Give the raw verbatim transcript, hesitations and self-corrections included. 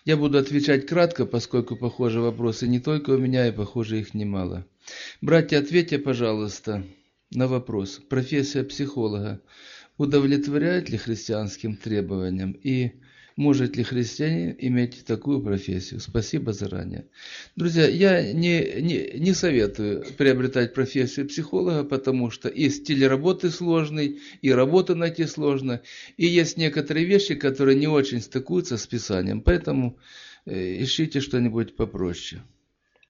Я буду отвечать кратко, поскольку, похоже, вопросы не только у меня, и, похоже, их немало. Братья, ответьте, пожалуйста, на вопрос. Профессия психолога удовлетворяет ли христианским требованиям? И может ли христианин иметь такую профессию? Спасибо заранее. Друзья, я не, не, не советую приобретать профессию психолога, потому что и стиль работы сложный, и работу найти сложно, и есть некоторые вещи, которые не очень стыкуются с Писанием. Поэтому ищите что-нибудь попроще.